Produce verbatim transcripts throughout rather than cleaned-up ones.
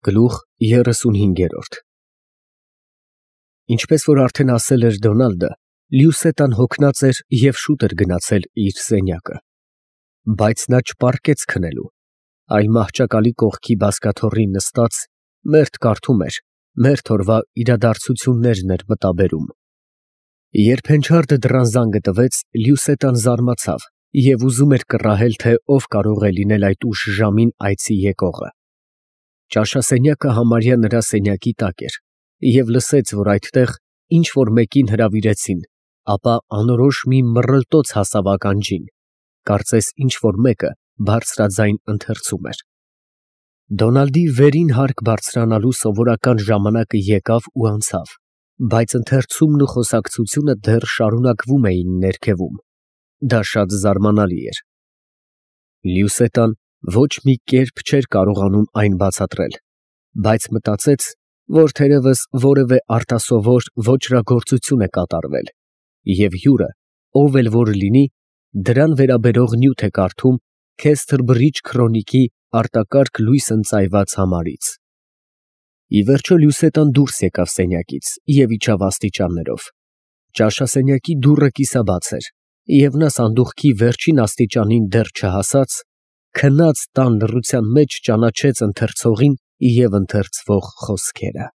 Գլուխ երեսունհինգերորդ Ինչպես որ արդեն ասել էր Դոնալդը, Լյուսետան հոգնած էր և շուտ էր գնացել իր սենյակը, բայց նա չպառկեց քնելու, այլ մահճակալի կողքի բազկաթոռին նստած մերթ կարդում էր, մերթ օրվա իրադարձություններն էր մտաբերում։ Երբ հենչարդը դռան զանգը տվեց, Լյուսետան զարմացավ և ուզում էր կռահել, թե ով կարող է լինել այդ ուշ ժամին այցի եկողը։ Ճաշասենյակը համարյա նրա սենյակի տակ էր, և լսեց, որ այդտեղ ինչ֊որ մեկին հրավիրեցին, ապա անորոշ մի մռլտոց հասավ ականջին, կարծես ինչ֊որ մեկը բարձրաձայն ընթերցում էր։ Դոնալդի վերին հարկ բարձրանալու սովորական ժամանակը եկավ ու անցավ, բայց ընթերցումն ու խոսակցությունը դեռ շարունակվում էին ներքևում. դա շատ զարմանալի էր։ Լյուսետան ոչ մի կերպ չէր կարողանում այն բացատրել, բայց մտածեց, որ թերևս որևէ արտասովոր ոճրագործություն է կատարվել, և հյուրը, ով էլ որ լինի, դրան վերաբերող նյութ է կարդում Քեսթր Բրիջ Քրոնիկի արտակարգ լույս ընծայված համարից։ Ի վերջո Լյուսետան դուրս եկավ սենյակից և իջավ աստիճաններով։ Ճաշասենյակի դուռը կիսաբաց էր, և նա սանդուղքի վերջին աստիճանին դեռ չհասած, քնած տան լռության մեջ ճանաչեց ընթերցողին և ընթերցվող խոսքերը։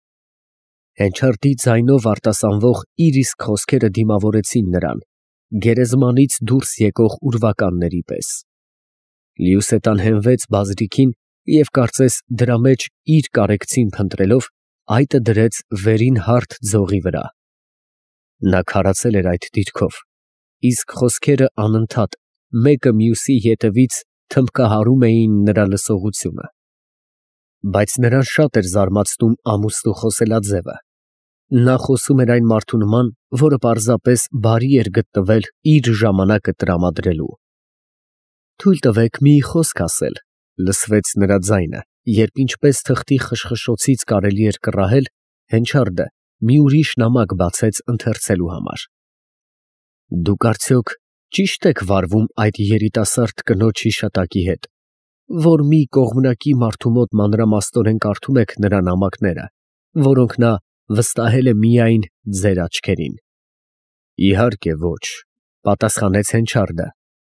Հենչարդի ձայնով արտասանվող իր իսկ խոսքերը դիմավորեցին նրան, գերեզմանից դուրս եկող ուրվականների պես։ Լյուսետան հենվեց բազրիքին և կարծես դրա մեջ իր կարեկցին փնտրելով, այտը դրեց վերին հարթ ձողի վրա։ Նա քարացել էր այդ դիրքով, իսկ խոսքերը անընդհատ, մեկը մյուսի ետևից թմբկահարում էին նրա լսողությունը։ Բայց նրան շատ էր զարմացնում ամուսնու խոսելաձևը։ Նա խոսում էր այն մարդու նման, որը պարզապես բարի էր գտնվել իր ժամանակը տրամադրելու։ «Թույլ տվեք մի խոսք ասել», լսվեց նրա ձայնը, երբ ինչպես թղթի խշխշոցից կարելի էր կռահել, հենչարդը մի ուրիշ նամակ բացեց ընթերցելու համար։ «Դուք արդյոք ճի՞շտ եք վարվում այդ երիտասարդ կնոջ հիշատակի հետ, որ մի կողմնակի մարդու մոտ մանրամասնորեն կարդում եք նրա նամակները, որոնք նա վստահել է միայն ձեր աչքերին»։ «Իհարկե ոչ», պատասխանեց հենչարդը,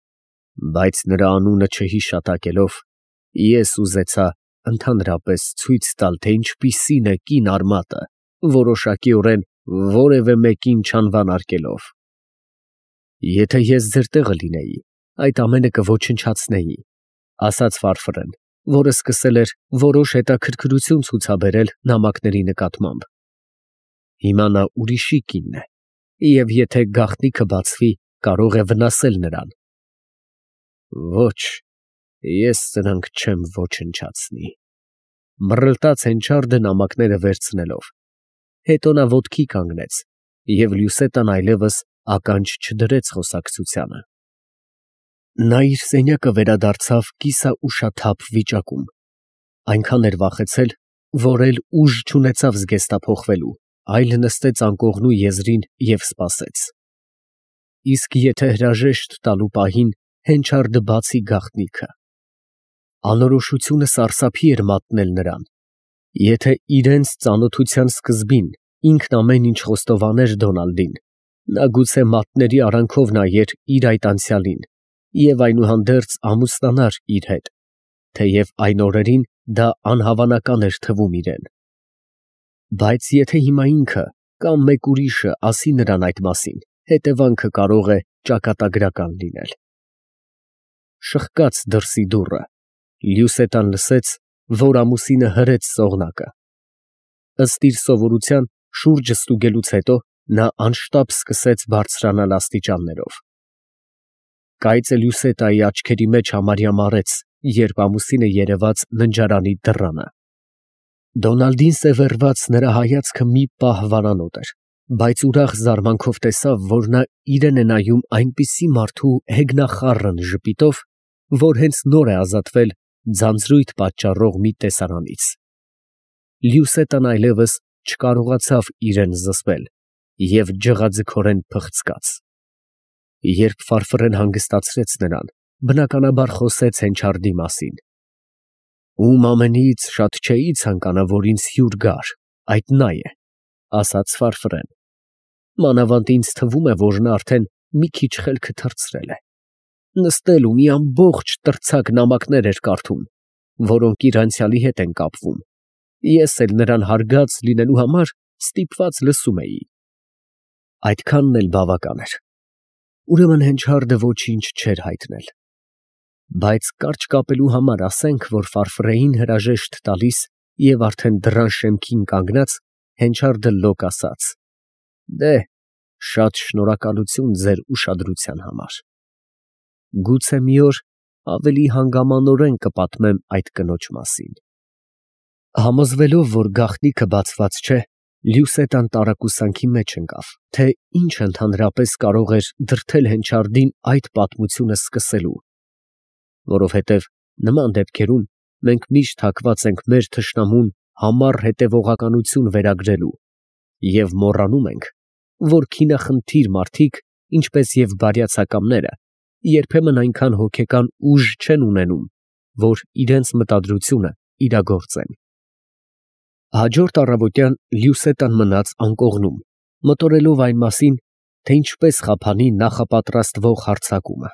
«բայց նրա անունը չհիշատակելով, ես ուզեցա ընդհանրապես ցույց տալ, թե ինչպիսին է կին արմատը, որոշակիորեն որևէ մեկին չանվանարկելով։ Եթե ես ձեր տեղը լինեի, այդ ամենը կոչնչացնեի», ասաց Ֆարֆրեն, որը սկսել էր որոշ հետաքրքրություն ցուցաբերել նամակների նկատմամբ։ «Հիմա նա ուրիշի կինն է, և եթե գաղտնիքը բացվի, կարող է վնասել նրան»։ «Ոչ, ես սրանք չեմ ոչնչացնի», մռլտաց հենչարդը նամակները վերցնելով։ Հետո նա ոտքի կանգնեց, և Լյուսետան այլևս ականջ չդրեց խոսակցությանը։ Նա իր սենյակը վերադարձավ կիսաուշաթափ վիճակում, այնքան էր վախեցել, որ էլ ուժ չունեցավ զգեստափոխվելու, այլ նստեց անկողնու եզրին և սպասեց։ Իսկ եթե հրաժեշտ տալու պահին հենչարդը բացի գաղտնիքը։ Անորոշությունը սարսափի էր մատնել նրան։ Եթե իրենց ծանոթության սկզբին ինքն ամեն ինչ խոստովաներ Դոնալդին, նա գուցե մատների արանքով նայեր իր այդ անցյալին և այնուհանդերձ ամուսնանար իր հետ, թեև այն օրերին դա անհավանական էր թվում իրան։ Բայց եթե հիմա ինքը կամ մեկ ուրիշը ասի նրան այդ մասին, հետևանքը կարող է ճակատագրական լինել։ Շղկաց դրսի դուռը։ Լյուսետան լսեց, որ ամուսինը հրեց ծողնակը։ Ըստ իր սովորության, շուրջը ստուգելուց հետո նա անշտապ սկսեց բարձրանալ աստիճաններով։ Կայծը Լյուսետայի աչքերի մեջ համարյա մարեց, երբ ամուսինը երևաց ննջարանի դռանը։ Դոնալդին սևեռված նրա հայացքը մի պահ վարանոտ էր, բայց ուրախ զարմանքով տեսավ, որ նա իրան է նայում այնպիսի մարդու հեգնախառն ժպիտով, որ հենց նոր է ազատվել ձանձրույթ պատճառող մի տեսարանից։ Լյուսետան այլևս չկարողացավ իրան զսպել և ջղաձգորեն փխցկաց։ Երբ Ֆարֆրեն հանգստացրեց նրան, բնականաբար խոսեց հենչարդի մասին։ Ում ամենից շատ չէի ցանկանա, որ ինձ հյուր գար, այդ նա է, ասաց Ֆարֆրեն. մանավանդ ինձ թվում է, որ նա արդեն մի քիչ խելքը թռցրել է. նստել ու մի ամբողջ տրցակ նամակներ էր կարդում, որոնք իր անցյալի հետ են կապվում. ես էլ նրան հարգած լինելու համար ստիպված լսում էի։ Այդքանն էլ բավական էր։ Ուրեմն Հենչարդը ոչինչ չէր հայտնել։ Բայց կարճ կապելու համար ասենք, որ Ֆարֆրեին հրաժեշտ տալիս և արդեն դռան շեմքին կանգնած, Հենչարդը լոկ ասաց. «Դե, շատ շնորհակալություն ձեր ուշադրության համար։ Գուցե մի օր ավելի հանգամանորեն կպատմեմ այդ կնոջ մասին»։ Համոզվելով, որ գաղտնիքը բացված չէ, Լյուսետան տարակուսանքի մեջ ընկավ, թե ինչ ընդհանրապես կարող էր դրդել Հենչարդին այդ պատմությունը սկսելու, որովհետև նման դեպքերում մենք միշտ հակված ենք մեր թշնամուն համառ հետևողականություն վերագրելու և մոռանում ենք, որ քինախնդիր մարդիկ, ինչպես և բարյացակամները, երբեմն այնքան հոգեկան ուժ չեն ունենում, որ իրենց մտադրությունը իրագործեն։ Հաջորդ առավոտյան Լյուսետան մնաց անկողնում, մտորելով այն մասին, թե ինչպես խափանի նախապատրաստվող հարձակումը։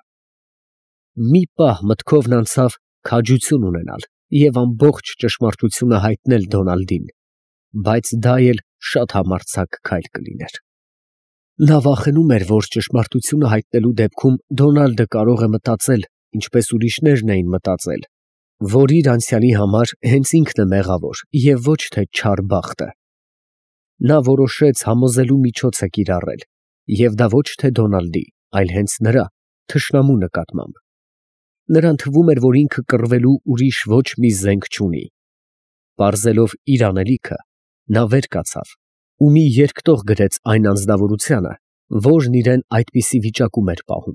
Մի պահ մտքովն անցավ քաջություն ունենալ և ամբողջ ճշմարտությունը հայտնել Դոնալդին, բայց դա էլ շատ համարձակ քայլ կլիներ։ Նա վախենում էր, որ ճշմարտությունը հայտնելու դեպքում Դոնալդը կարող է մտածել, ինչպես ուրիշներն էին մտածել, որ իր անցյալի համար հենց ինքն է մեղավոր և ոչ թե չար բախտը։ Նա որոշեց համոզելու միջոց է կիրառել, և դա ոչ թե Դոնալդի, այլ հենց նրա, թշնամու նկատմամբ։ Նրան թվում էր, որ ինքը կռվելու ուրիշ ոչ մի զենք չունի։ Պարզելով իր անելիքը, նա վեր կացավ ու մի երկտող գրեց այն անձնավորությանը, որն իրեն այդպիսի վիճակում էր պահում։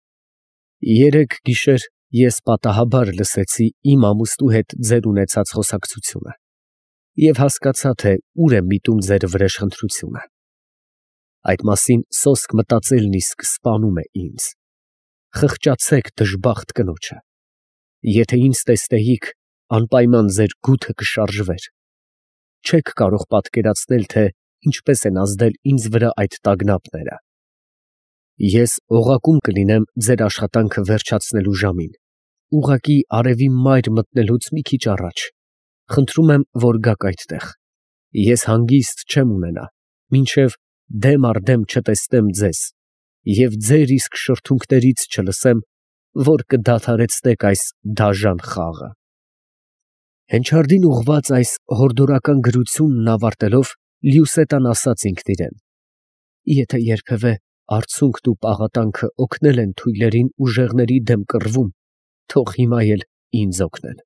Երեկ գիշեր ես պատահաբար լսեցի իմ ամուսնու հետ ձեր ունեցած խոսակցությունը և հասկացա, թե ուր է միտում ձեր վրեժխնդրությունը։ Այդ մասին սոսկ մտածելն իսկ սպանում է ինձ։ Խղճացեք դժբախտ կնոջը։ Եթե ինձ տեսնեիք, անպայման ձեր գութը կշարժվեր։ Չեք կարող պատկերացնել, թե ինչպես են ազդել ինձ վրա այդ տագնապները։ Ես օղակում կլինեմ ձեր աշխատանքը վերջացնելու ժամին, ուղղակի արևի մայր մտնելուց մի քիչ առաջ։ Խնդրում եմ, որ գաք այդտեղ։ Ես հանգիստ չեմ ունենա, մինչև դեմ առ դեմ չտեսնեմ ձեզ և ձեր իսկ շրթունքներից չլսեմ, որ կդադարեցնեք այս դաժան խաղը։ Հենչարդին ուղղված այս հորդորական գրությունն ավարտելով, Լյուսետան ասաց ինքն իրեն. «Եթե երբևէ արցունքն ու պաղատանքը օգնել են թույլերին ուժեղների դեմ կռվում, թող հիմա էլ ինձ օգնեն»։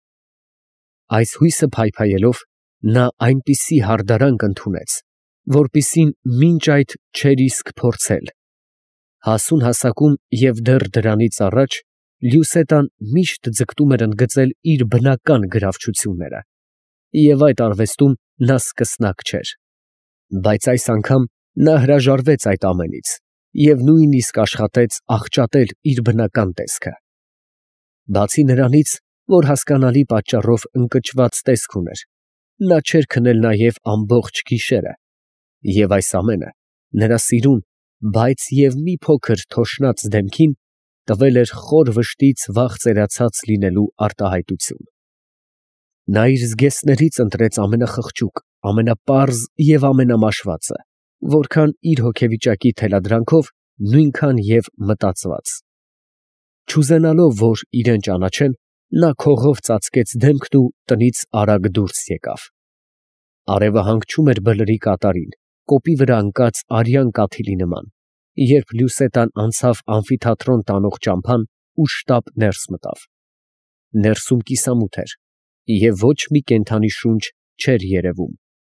Այս հույսը փայփայելով, նա այնպիսի հարդարանք ընդունեց, որպիսին մինչ այդ չէր իսկ փորձել։ Հասուն հասակում և դեռ դրանից առաջ Լյուսետան միշտ ձգտում էր ընդգծել իր բնական գրավչությունները, և այդ արվեստում նա սկսնակ չէր։ Բայց այս անգամ նա հրաժարվեց այդ ամենից և նույնիսկ աշխատեց աղճատել իր բնական տեսքը։ Բացի նրանից, որ հասկանալի պատճառով ընկճված տեսք ուներ, նա չէր քնել նաև ամբողջ գիշերը, և այս ամենը նրա սիրուն, բայց և մի փոքր թոշնած դեմքին տվել էր խոր վշտից վաղ ծերացած լինելու արտահայտություն։ Նա իր զգեստներից ընտրեց ամենախղճուկ, ամենապարզ և ամենամաշվածը, որքան իր հոգեվիճակի թելադրանքով, նույնքան և մտածված։ Չուզենալով, որ իրեն ճանաչեն, նա քողով ծածկեց դեմքն ու տնից արագ դուրս եկավ։ Արևը հանգչում էր բլրի կատարին, կոպի վրա ընկած արյան կաթիլի նման, երբ Լյուսետան անցավ ամֆիթատրոն տանող ճամփան ու շտապ ներս մտավ։ Ներսում կիսամութ էր, և ոչ մի կենդանի շունչ չէր երևում։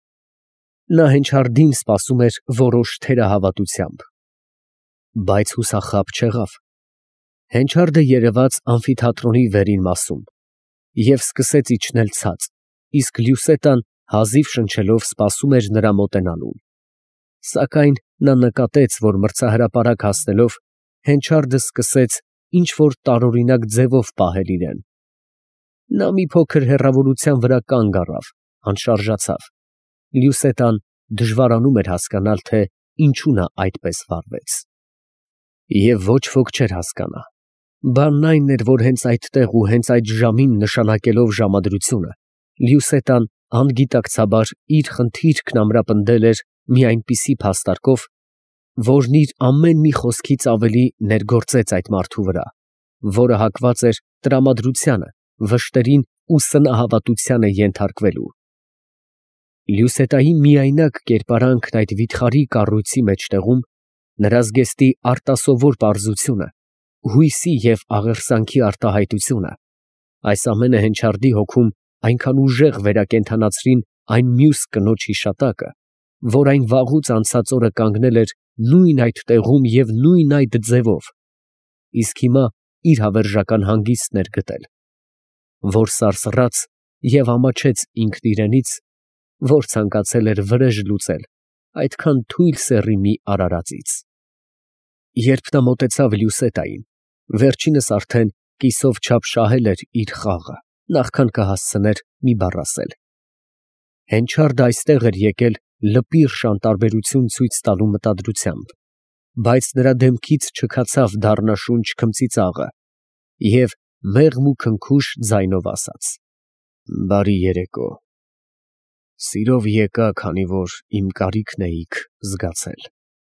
Նա Հենչարդին սպասում էր որոշ թերահավատությամբ։ Բայց հուսախաբ չեղավ։ Հենչարդը երևաց ամֆիթատրոնի վերին մասում և սկսեց իջնել ցած, իսկ Լյուսետան հազիվ շնչելով սպասում էր նրա մոտենալուն։ Սակայն նա նկատեց, որ մրցահրապարակ հասնելով, Հենչարդը սկսեց ինչ֊որ տարօրինակ ձևով պահել իրեն։ Նա մի փոքր հեռավորության վրա կանգ առավ, անշարժացավ։ Լյուսետան դժվարանում էր հասկանալ, թե ինչու նա այդպես վարվեց։ Եվ ոչ ոք չէր հասկանա։ Բանն այն էր, որ հենց այդտեղ ու հենց այդ ժամին նշանակելով ժամադրությունը, Լյուսետան անգիտակցաբար իր խնդիրքն ամրապնդել էր մի այնպիսի փաստարկով, որն իր ամեն մի խոսքից ավելի ներգործեց այդ մարդու վրա, որը հակված էր տրամադրությանը, վշտերին ու սնահավատությանը ենթարկվելու։ Լյուսետայի միայնակ կերպարանքն այդ վիթխարի կառույցի մեջտեղում, նրա զգեստի արտասովոր պարզությունը, հույսի և աղերսանքի արտահայտությունը, այս ամենը Հենչարդի հոգում այնքան ուժեղ վերակենդանացրին այն մյուս կնոջ հիշատակը, որ այն վաղուց անցած օրը կանգնել էր նույն այդ տեղում և նույն այդ ձևով, իսկ հիմա իր հավերժական հանգիստն էր գտել, որ սարսռաց և ամաչեց ինքն իրենից, որ ցանկացել էր վրեժ լուծել այդքան թույլ սեռի մի արարածից։ Երբ նա մոտեցավ Լյուսետային, վերջինս արդեն կիսով չափ շահել էր իր խաղը, նախքան կհասցներ մի բառ ասել։ Հենչարդը այստեղ էր եկել լպիրշ անտարբերություն ցույց տալու մտադրությամբ, բայց նրա դեմքից չքացավ դառնաշունչ քմծիծաղը և մեղմ ու քնքուշ ձայնով ասաց. «Բարի երեկո, սիրով եկա, քանի որ իմ կարիքն էիք զգացել»։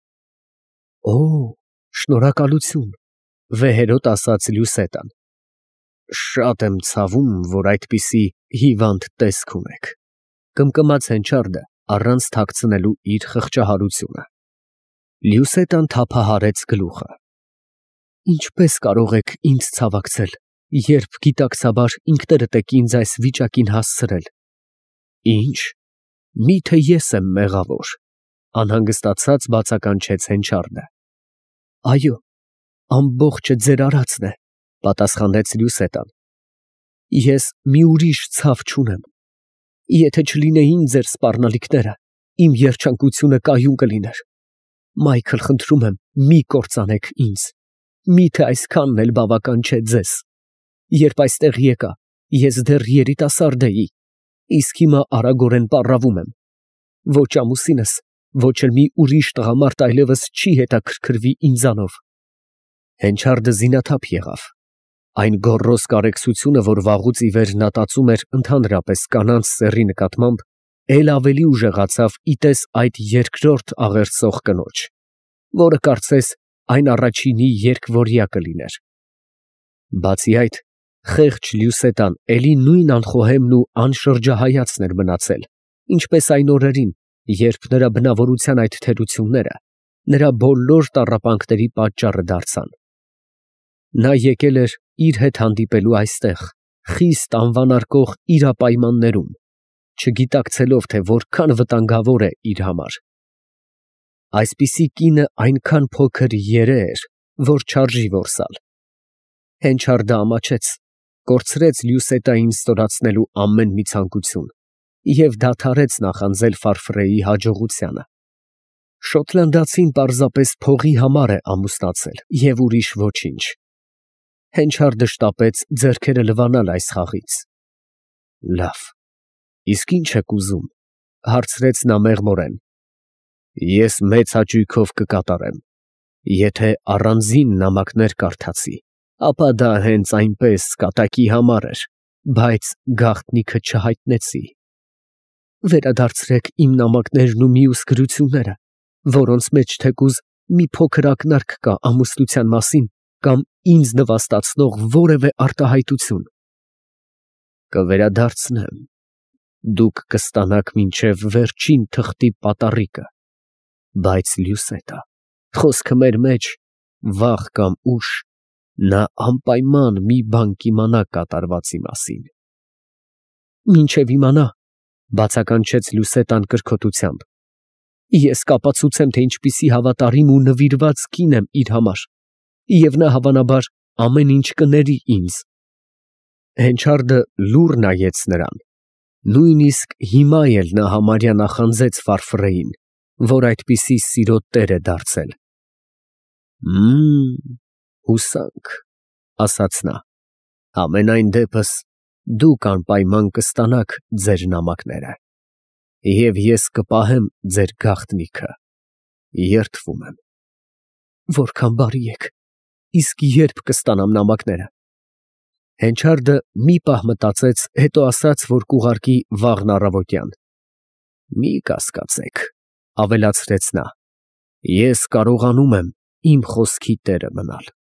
«Օ, շնորհակալություն», վեհերոտ ասաց Լյուսետան։ «Շատ եմ ցավում, որ այդպիսի հիվանդ տեսք ունեք», կմկմաց Հենչարդը, առանց թաքցնելու իր խղճահարությունը։ Լյուսետան թափահարեց գլուխը։ «Ինչպես կարող եք ինձ ցավակցել, երբ գիտակցաբար ինքներդ եք ինձ այս վիճակին հասցրել»։ «Ի՞նչ, միթե ես եմ մեղավոր», անհանգստացած բացականչեց Հենչարդը։ «Այո, ամբողջը ձեր արածն է», պատասխանեց Լյուսետան։ «Ես մի ուրիշ ցավ չունեմ։ Եթե չլինեին ձեր սպառնալիքները, իմ երջանկությունը կայուն կլիներ։ Մայքլ, խնդրում եմ, մի կործանեք ինձ, միթե այսքանն էլ բավական չէ ձեզ։ Երբ այստեղ եկա, ես դեռ երիտասարդ էի, իսկ հիմա արագորեն պառավում եմ։ Ոչ ամուսինս, ոչ էլ մի ուրիշ տղամարդ այլևս չի հետաքրքրվի ինձանով»։ Հենչարդը զինաթափ եղավ։ Այն գոռոզ կարեկցությունը, որ վաղուց ի վեր նա տածում էր ընդհանրապես կանանց սեռի նկատմամբ, էլ ավելի ուժեղացավ ի տես այդ երկրորդ աղերսող կնոջ, որը կարծես այն առաջինի երկվորյա կլիներ։ Բացի այդ, խեղճ Լյուսետան էլի նույն անխոհեմն ու անշրջահայացն էր մնացել, ինչպես այն օրերին, երբ նրա բնավորության այդ թերությունները նրա բոլոր տառապանքների պատճառը դարձան։ Նա եկել էր իր հետ հանդիպելու այստեղ, խիստ անվանարկող իրապայմաններում, չգիտակցելով, թե որքան վտանգավոր է իր համար։ Այսպիսի կինը այնքան փոքր երե էր, որ չարժի որսալ։ Հենչարդը ամաչեց, կորցրեց Լյուսետային ստորացնելու ամեն մի ցանկություն և դադարեց նախանձել Ֆարֆրեի հաջողությանը։ Շոտլանդացին պարզապես փողի համար է ամուսնացել և ուրիշ ոչինչ։ Հենչարդը շտապեց ձեռքերը լվանալ այս խաղից։ «Լավ, իսկ ի՞նչ եք ուզում», հարցրեց նա մեղմորեն։ «Ես մեծ հաճույքով կկատարեմ։ Եթե առանձին նամակներ կարդացի, ապա դա հենց այնպես կատակի համար էր, բայց գաղտնիքը չհայտնեցի»։ «Վերադարձրեք իմ նամակներն ու մյուս գրությունները, որոնց մեջ թեկուզ մի փոքր ակնարկ կա ամուսնության մասին կամ ինձ նվաստացնող որևէ արտահայտություն»։ «Կվերադարձնեմ։ Դուք կստանաք մինչև վերջին թղթի պատառիկը, բայց Լյուսետա, խոսքը մեր մեջ, վաղ կամ ուշ նա անպայման մի բան կիմանա կատարվածի մասին»։ «Մինչև իմանա», բացականչեց Լյուսետան կրքոտությամբ, «ես կապացուցեմ, թե ինչպիսի հավատարիմ ու նվիրված կին եմ իր համար, և նա հավանաբար ամեն ինչ կների ինձ»։ Հենչարդը լուռ նայեց նրան։ Նույնիսկ հիմա էլ նա համարյա նախանձեց Ֆարֆրեին, որ այդպիսի սիրո տեր է դարձել։ «Մմ, հուսանք», ասաց նա, «համենայն դեպս Դուք անպայման կստանաք ձեր նամակները, և ես կպահեմ ձեր գաղտնիքը, երդվում եմ։ Որքան բարի եք, իսկ ե՞րբ կստանամ նամակները։ Հենչարդը մի պահ մտածեց, հետո ասաց, որ կուղարկի վաղն առավոտյան։ Մի կասկածեք, ավելացրեց նա, ես կարողանում եմ իմ խոսքի տերը մնալ։